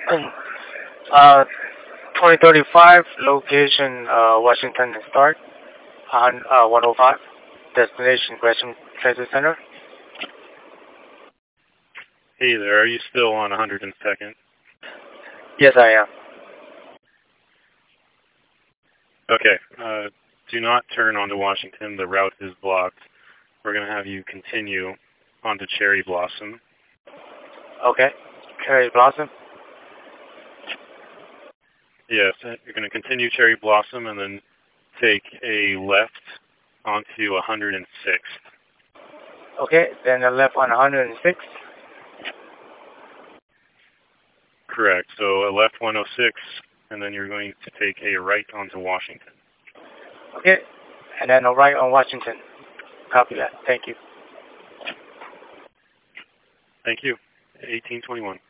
uh, 2035, location, Washington and start, on 105, destination, Gresham Transit Center. Hey there, are you still on 102nd? Yes, I am. Okay, do not turn onto Washington. The route is blocked. We're going to have you continue onto Cherry Blossom. Okay. Cherry Blossom. Yes, you're going to continue Cherry Blossom and then take a left onto 106th. Okay, then I left on 106. Correct. So a left 106, and then you're going to take a right onto Washington. Okay, and then a right on Washington. Copy that. Thank you. Thank you. 1821.